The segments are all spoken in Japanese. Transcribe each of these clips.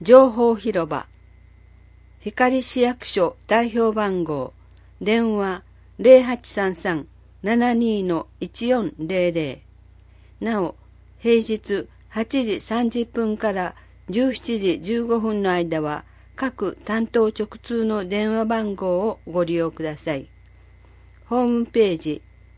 情報広場光市役所代表番号電話 0833-72-1400 なお平日8時30分から17時15分の間は各担当直通の電話番号をご利用ください。ホームページ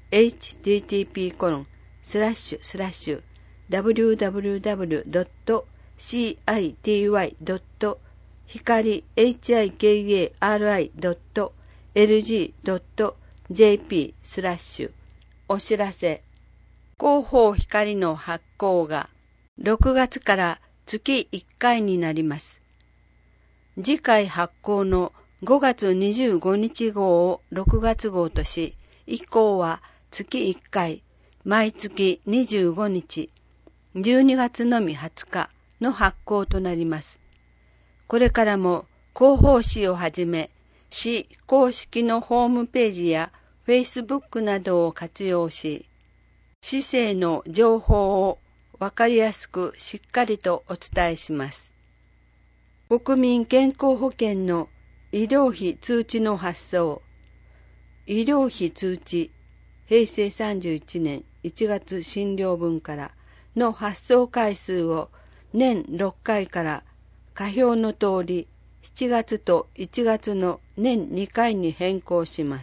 http://www.city.hikari.lg.jp/ お知らせ広報光の発行が6月から月1回になります。次回発行の5月25日号を6月号とし、以降は月1回、毎月25日、12月のみ20日の発行となります。これからも広報誌をはじめ、市公式のホームページや Facebook などを活用し、市政の情報をわかりやすくしっかりとお伝えします。国民健康保険の医療費通知の発送。医療費通知、平成31年1月診療分からの発送回数を年6回から下表の通り7月と1月の年2回に変更します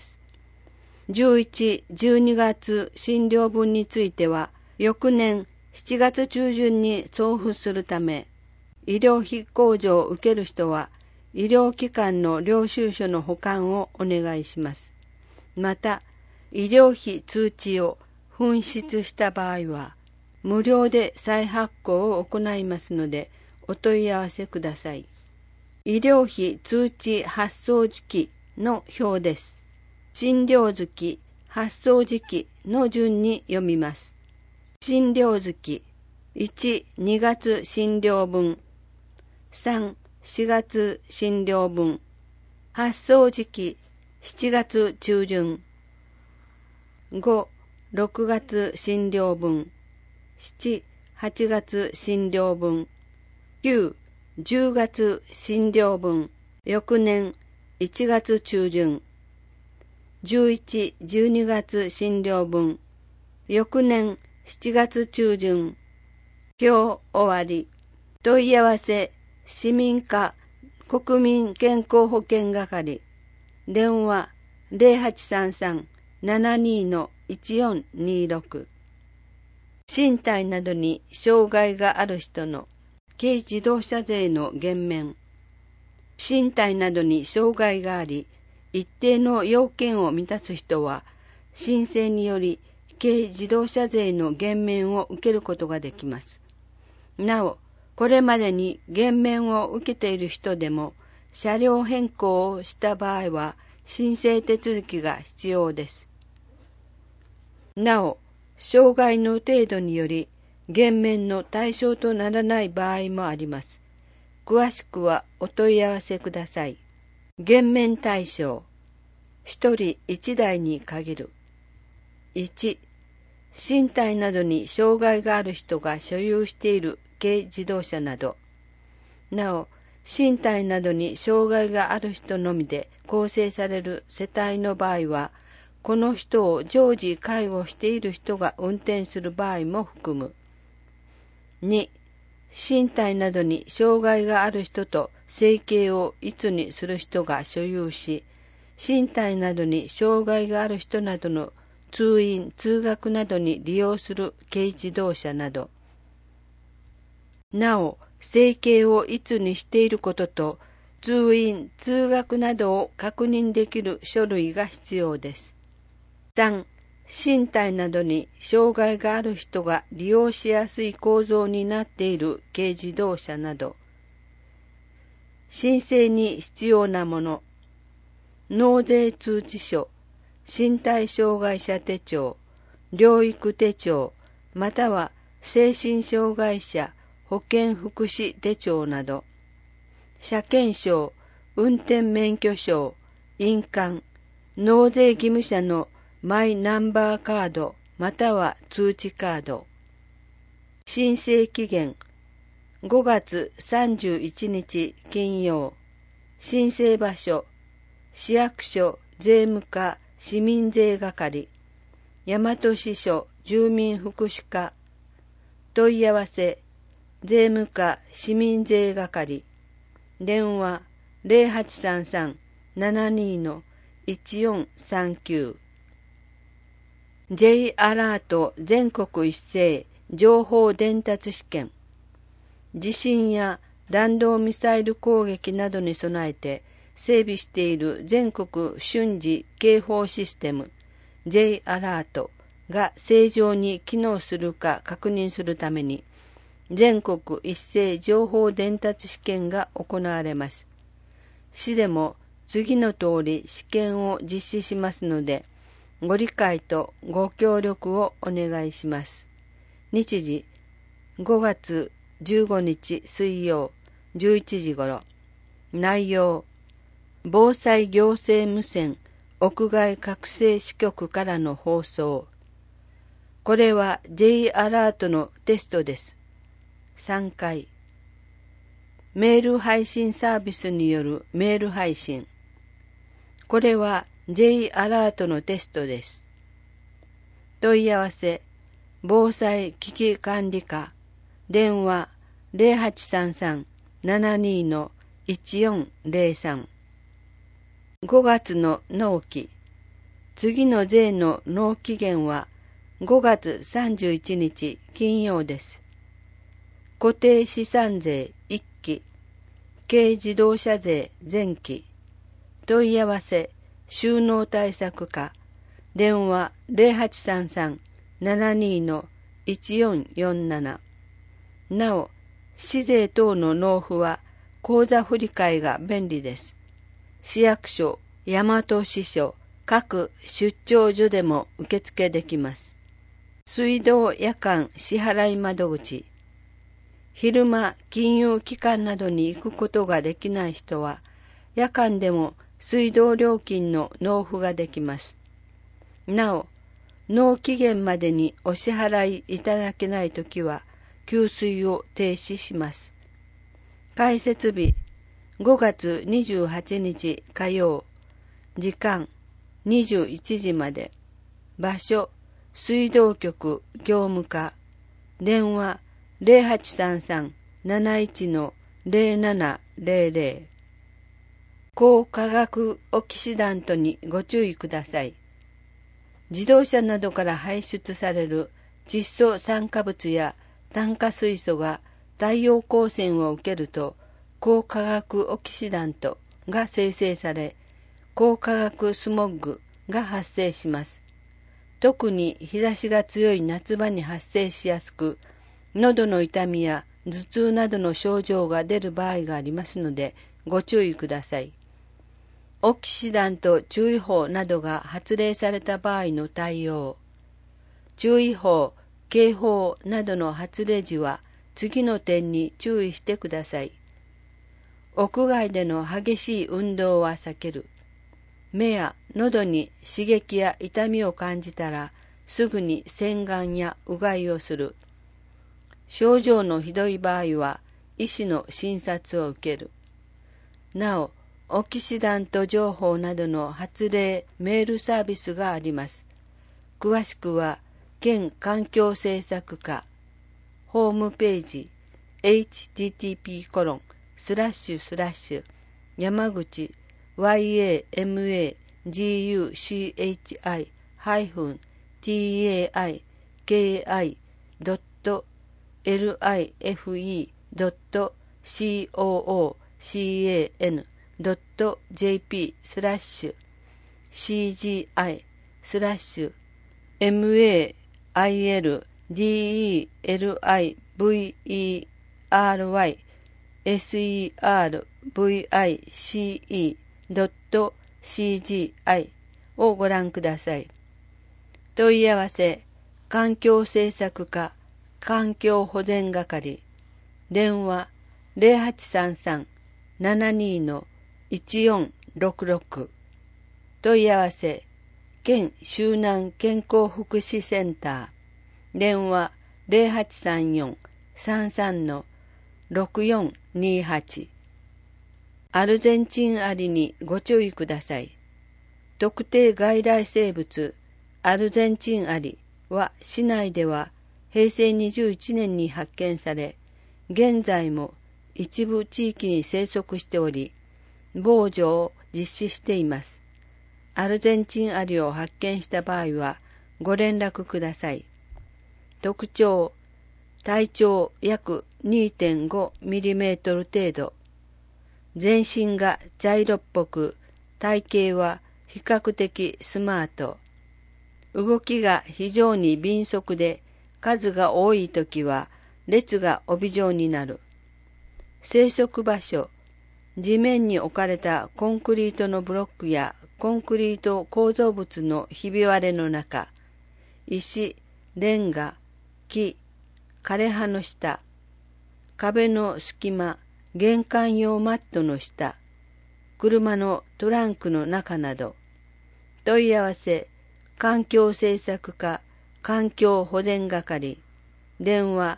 。11、12月診療分については翌年7月中旬に送付するため、医療費控除を受ける人は医療機関の領収書の保管をお願いします。また、医療費通知を紛失した場合は、無料で再発行を行いますので、お問い合わせください。医療費通知発送時期の表です。診療月、発送時期の順に読みます。診療月、1、2月診療分、3、4月診療分、発送時期、7月中旬、5、6月診療分、7、8月診療分、9、10月診療分、翌年1月中旬、11、12月診療分、翌年7月中旬、今日終わり。問い合わせ、市民課国民健康保険係、電話0833-72-1426。身体などに障害がある人の軽自動車税の減免。身体などに障害があり、一定の要件を満たす人は、申請により軽自動車税の減免を受けることができます。なお、これまでに減免を受けている人でも、車両変更をした場合は、申請手続きが必要です。なお、障害の程度により、減免の対象とならない場合もあります。詳しくはお問い合わせください。減免対象、1人1台に限る。1、身体などに障害がある人が所有している軽自動車など。なお、身体などに障害がある人のみで構成される世帯の場合は、この人を常時介護している人が運転する場合も含む。2、身体などに障害がある人と生計を一にする人が所有し、身体などに障害がある人などの通院・通学などに利用する軽自動車など。なお、生計を一にしていることと、通院・通学などを確認できる書類が必要です。3、身体などに障害がある人が利用しやすい構造になっている軽自動車など。申請に必要なもの。納税通知書、身体障害者手帳、療育手帳、または精神障害者保健福祉手帳など。車検証、運転免許証、印鑑、納税義務者のマイナンバーカードまたは通知カード。申請期限 5月31日金曜、申請場所、市役所税務課市民税係、大和支所住民福祉課、問い合わせ、税務課市民税係、電話 0833-72-1439。J アラート全国一斉情報伝達試験。地震や弾道ミサイル攻撃などに備えて整備している全国瞬時警報システム J アラートが正常に機能するか確認するために、全国一斉情報伝達試験が行われます。市でも次の通り試験を実施しますので、ご理解とご協力をお願いします。日時5月15日水曜11時頃。内容、防災行政無線屋外拡声支局からの放送。これは J アラートのテストです。3回。メール配信サービスによるメール配信。これは J アラートのテストです。問い合わせ、防災危機管理課、電話 0833-72-1403。5月の納期。次の税の納期限は5月31日金曜です。固定資産税1期、軽自動車税前期。問い合わせ、収納対策課、電話 0833-72-1447。なお、市税等の納付は口座振替が便利です。市役所、大和支所、各出張所でも受付できます。水道夜間支払い窓口。昼間金融機関などに行くことができない人は、夜間でも水道料金の納付ができます。なお、納期限までにお支払いいただけないときは、給水を停止します。開設日、5月28日火曜。時間、21時まで。場所、水道局業務課。電話、0833-71-0700。高化学オキシダントにご注意ください。自動車などから排出される窒素酸化物や炭化水素が太陽光線を受けると、高化学オキシダントが生成され、高化学スモッグが発生します。特に日差しが強い夏場に発生しやすく、喉の痛みや頭痛などの症状が出る場合がありますので、ご注意ください。オキシダント注意報などが発令された場合の対応。注意報、警報などの発令時は次の点に注意してください。屋外での激しい運動は避ける。目や喉に刺激や痛みを感じたらすぐに洗顔やうがいをする。症状のひどい場合は医師の診察を受ける。なお、オキシダント情報などの発令メールサービスがあります。詳しくは県環境政策課ホームページ http:// 山口 yamaguchi.wailey.service.cgi をご覧ください。問い合わせ、環境政策課環境保全係。電話 0833-72-1466。問い合わせ、県周南健康福祉センター。電話 0834-33-66 6428。アルゼンチンアリにご注意ください。特定外来生物アルゼンチンアリは市内では平成21年に発見され、現在も一部地域に生息しており、防除を実施しています。アルゼンチンアリを発見した場合はご連絡ください。特徴、体長約 2.5 ミリメートル程度。全身が茶色っぽく、体型は比較的スマート。動きが非常に敏速で、数が多いときは列が帯状になる。生息場所、地面に置かれたコンクリートのブロックやコンクリート構造物のひび割れの中、石、レンガ、木、枯れ葉の下、壁の隙間、玄関用マットの下、車のトランクの中など。問い合わせ、環境政策課環境保全係、電話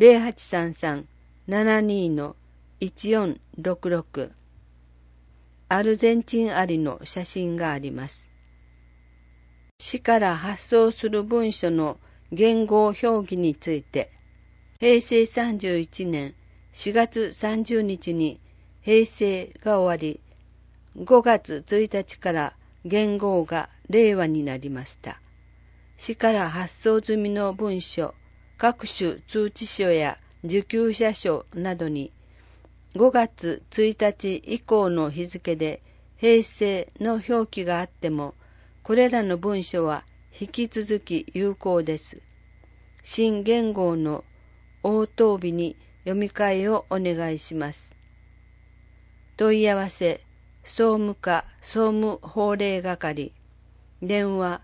0833-72-1466。アルゼンチンアリの写真があります。市から発送する文書の言語表記について、平成31年4月30日に平成が終わり、5月1日から元号が令和になりました。市から発送済みの文書、各種通知書や受給者書などに5月1日以降の日付で平成の表記があっても、これらの文書は引き続き有効です。新元号の応答日に読み替えをお願いします。問い合わせ、総務課総務法令係、電話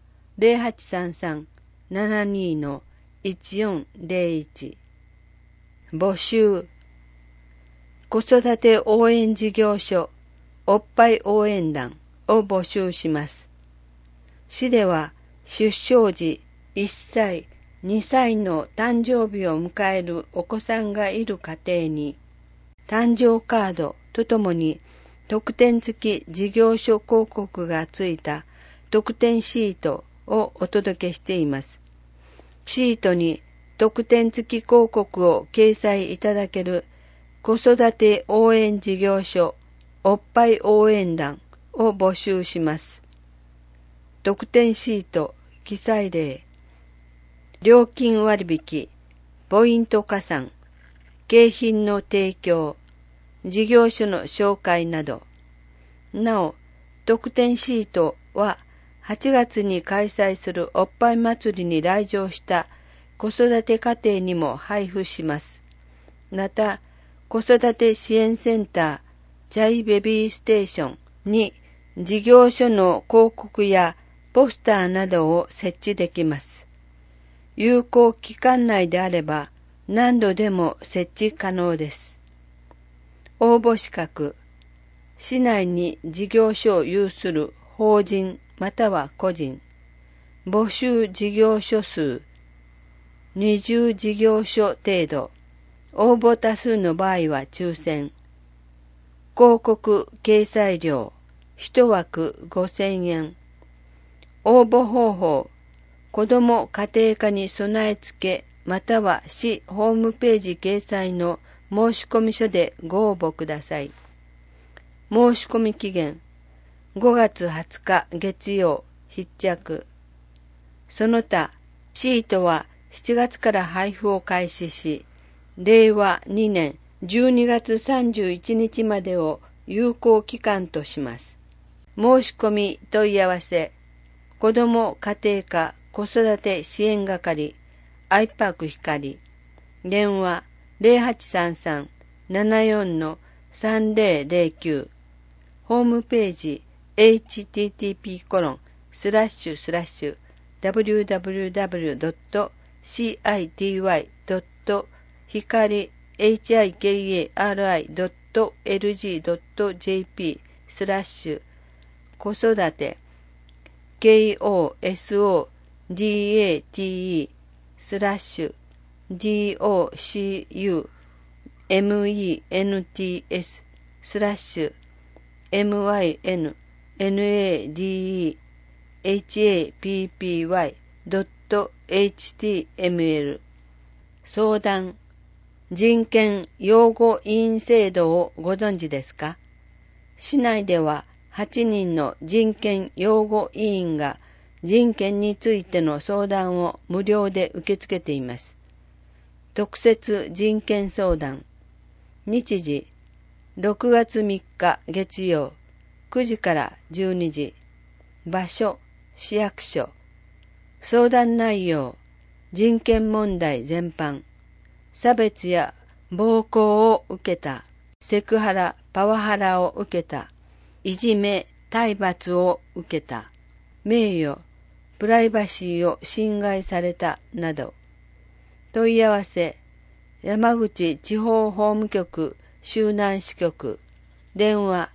0833-72-1401。募集、子育て応援事業所おっぱい応援団を募集します。市では出生時1歳、2歳の誕生日を迎えるお子さんがいる家庭に、誕生カードとともに特典付き事業所広告がついた特典シートをお届けしています。シートに特典付き広告を掲載いただける子育て応援事業所おっぱい応援団を募集します。特典シート記載例、料金割引、ポイント加算、景品の提供、事業所の紹介など。なお、特典シートは8月に開催するおっぱい祭りに来場した子育て家庭にも配布します。また、子育て支援センター、チャイベビーステーションに事業所の広告やポスターなどを設置できます。有効期間内であれば何度でも設置可能です。応募資格、市内に事業所を有する法人または個人、募集事業所数、20事業所程度、応募多数の場合は抽選。広告掲載料、1枠5000円。応募方法、子ども家庭科に備え付けまたは市ホームページ掲載の申込書でご応募ください。申込期限5月20日月曜必着。その他、シートは7月から配布を開始し、令和2年12月31日までを有効期間とします。申し込み問い合わせ、子ども家庭科子育て支援係、アイパーク光、電話0833-74-3009、ホームページ http://www.city.hikari.lg.jp 子育て KOSODATE/DOCU ments-mynadehappy.html 相談人権擁護委員制度をご存知ですか？市内では8人の人権擁護委員が人権についての相談を無料で受け付けています。特設人権相談。日時6月3日月曜9時から12時。場所市役所。相談内容人権問題全般。差別や暴行を受けた。セクハラ、パワハラを受けた。いじめ、体罰を受けた。名誉、プライバシーを侵害されたなど。問い合わせ、山口地方法務局周南支局。電話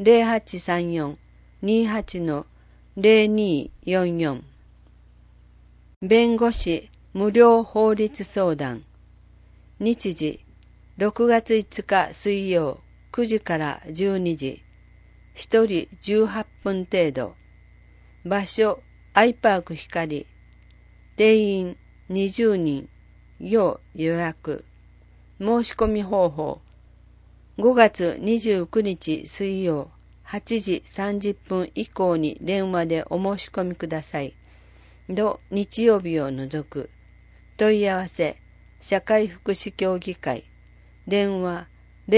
0834-28-0244。弁護士無料法律相談。日時6月5日水曜9時から12時。1人18分程度。場所アイパーク光。定員20人。要予約。申し込み方法。5月29日水曜8時30分以降に電話でお申し込みください。土日曜日を除く。問い合わせ社会福祉協議会。電話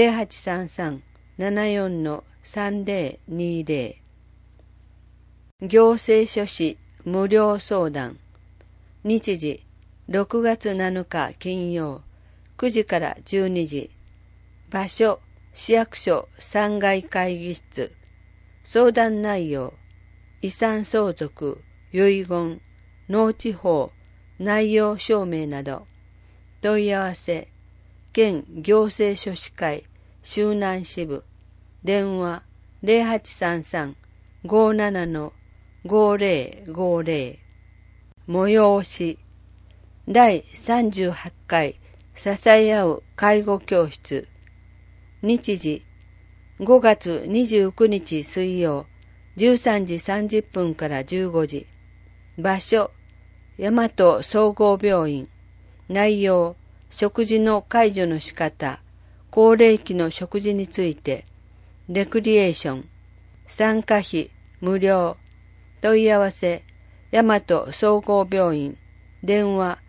0833-74-3020。行政書士無料相談。日時6月7日金曜9時から12時。場所市役所3階会議室。相談内容遺産相続、遺言、農地法、内容証明など。問い合わせ県行政書士会周南支部。電話0833-57-5050。催し第38回支え合う介護教室。日時5月29日水曜13時30分から15時。場所大和総合病院。内容食事の介助の仕方、高齢期の食事について。レクリエーション。参加費無料。問い合わせ大和総合病院。電話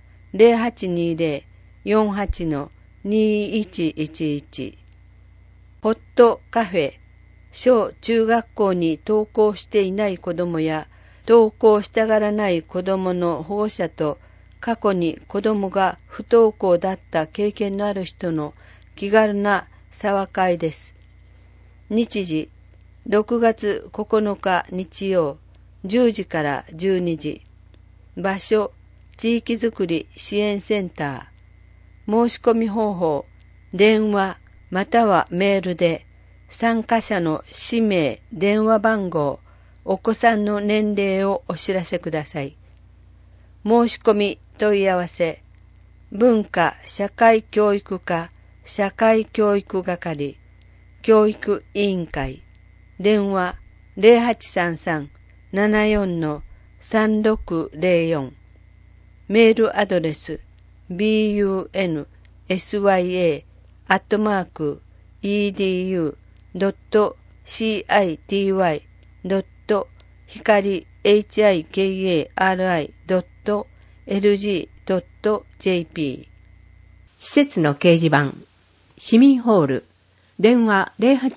0820-48-2111。ホットカフェ。小中学校に登校していない子どもや登校したがらない子どもの保護者と過去に子どもが不登校だった経験のある人の気軽な茶話会です。日時6月9日日曜10時から12時。場所地域づくり支援センター。申し込み方法電話またはメールで参加者の氏名、電話番号、お子さんの年齢をお知らせください。申し込み問い合わせ文化社会教育課社会教育係教育委員会。電話0833-74-3604。メールアドレス busuni.hikari.lg.jp。 施設の掲示板。市民ホール。電話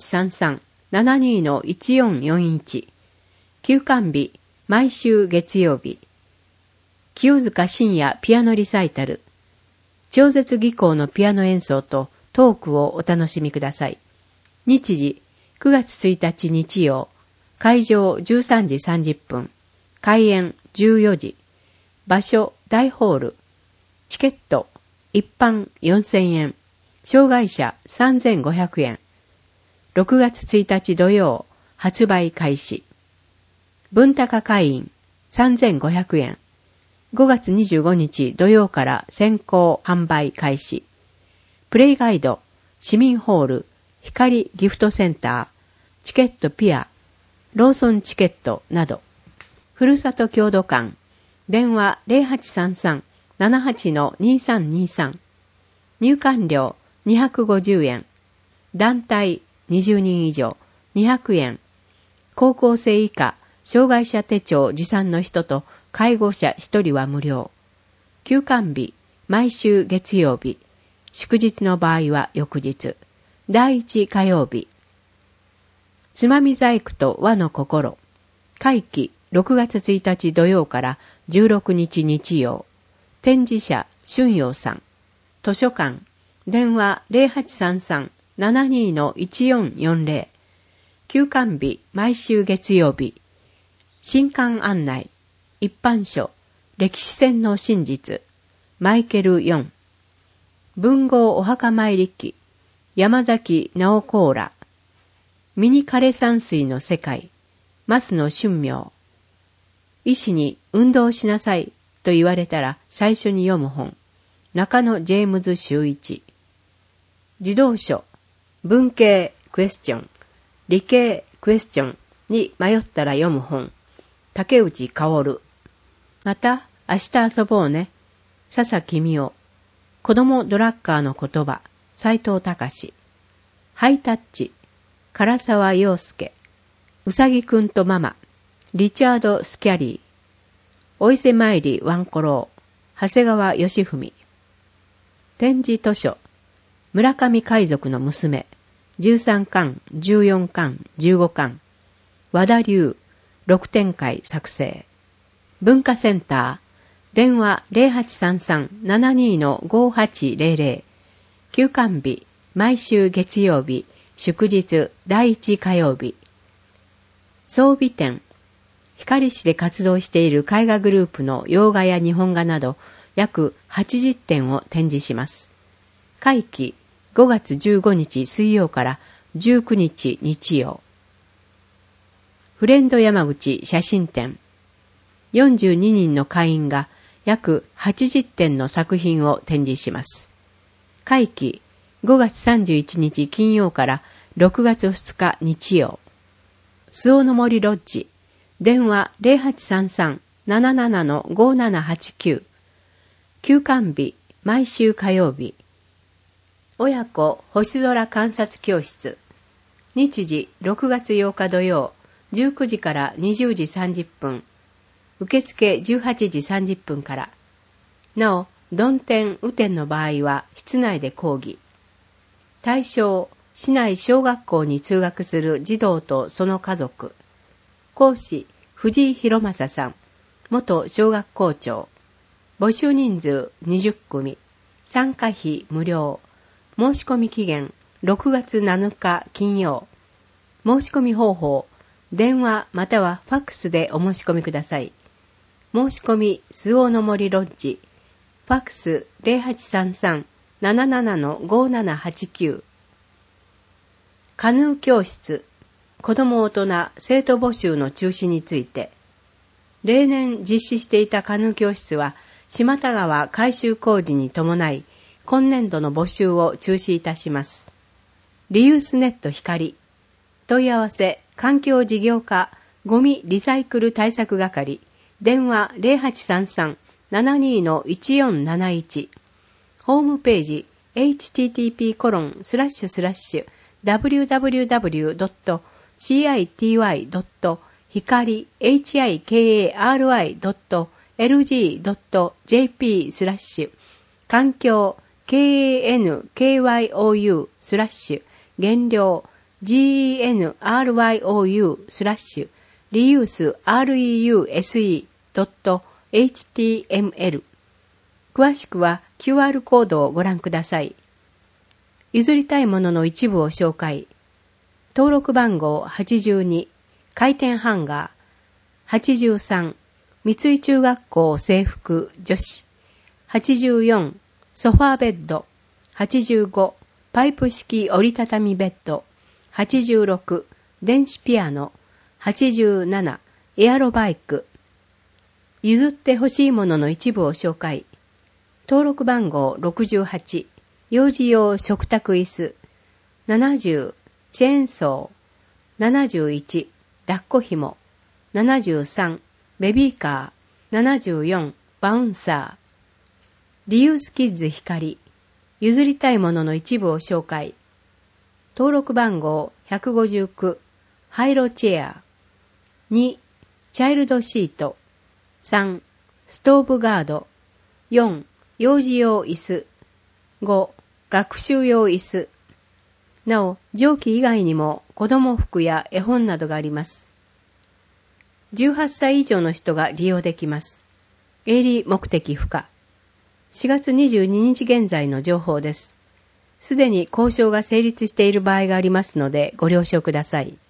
0833-72-1441。休館日毎週月曜日。清塚信也ピアノリサイタル。超絶技巧のピアノ演奏とトークをお楽しみください。日時9月1日日曜。会場13時30分。開演14時。場所大ホール。チケット一般4000円。障害者3500円。6月1日土曜発売開始。文高会員3500円。5月25日土曜から先行販売開始。プレイガイド市民ホール、光ギフトセンター、チケットピア、ローソンチケットなど。ふるさと郷土館、電話 0833-78-2323。入館料250円。団体20人以上200円。高校生以下、障害者手帳持参の人と介護者1人は無料。休館日、毎週月曜日。祝日の場合は翌日。第1火曜日。つまみ細工と和の心。会期6月1日土曜から16日日曜。展示者、春陽さん。図書館。電話 0833-72-1440。休館日、毎週月曜日。新刊案内。一般書。歴史戦の真実。マイケル4。文豪お墓参り記。山崎直子ら。ミニ枯山水の世界。増野春明。医師に運動しなさいと言われたら最初に読む本。中野ジェームズ修一。児童書。文系クエスチョン。理系クエスチョンに迷ったら読む本。竹内薫。また明日遊ぼうね。笹公夫。子供ドラッカーの言葉。斉藤隆。ハイタッチ。唐沢陽介。うさぎくんとママ。リチャード・スキャリー。お伊勢参りワンコロー。長谷川義文。展示図書。村上海賊の娘。13巻、14巻、15巻。和田流。6展開作成。文化センター。電話 0833-72-5800。休館日、毎週月曜日、祝日第1火曜日。装備展。光市で活動している絵画グループの洋画や日本画など約80点を展示します。会期5月15日水曜から19日日曜。フレンド山口写真展。42人の会員が約80点の作品を展示します。会期5月31日金曜から6月2日日曜。周防の森ロッジ。電話 0833-77-5789。休館日、毎週火曜日。親子星空観察教室。日時6月8日土曜、19時から20時30分。受付18時30分から。なお、曇天・雨天の場合は室内で講義。対象、市内小学校に通学する児童とその家族。講師、藤井博正さん。元小学校長。募集人数20組。参加費無料。申し込み期限6月7日金曜。申し込み方法。電話またはファックスでお申し込みください。申し込み、周防の森ロッジ。ファックス 0833-77-5789。カヌー教室。子ども大人生徒募集の中止について。例年実施していたカヌー教室は、島田川改修工事に伴い、今年度の募集を中止いたします。リユースネット光。問い合わせ、環境事業課、ゴミリサイクル対策係。電話 0833-72-1471。ホームページ http://www.hikari.lg.jp/ 環境 KANKYOU/ 減量 GENRYOU/ リユース REUSE.html。 詳しくは QR コードをご覧ください。譲りたいものの一部を紹介。登録番号82、回転ハンガー。83、三井中学校制服女子。84、ソファーベッド。85、パイプ式折りたたみベッド。86、電子ピアノ。87、エアロバイク。譲ってほしいものの一部を紹介。登録番号68、幼児用食卓椅子。 70、チェーンソー。71、抱っこひも。73、ベビーカー。74、バウンサー。リユースキッズ光。譲りたいものの一部を紹介。登録番号159、ハイロチェア。2、チャイルドシート。3、ストーブガード。4、幼児用椅子。5、学習用椅子。なお、上記以外にも子供服や絵本などがあります。18歳以上の人が利用できます。営利目的不可。4月22日現在の情報です。すでに交渉が成立している場合がありますのでご了承ください。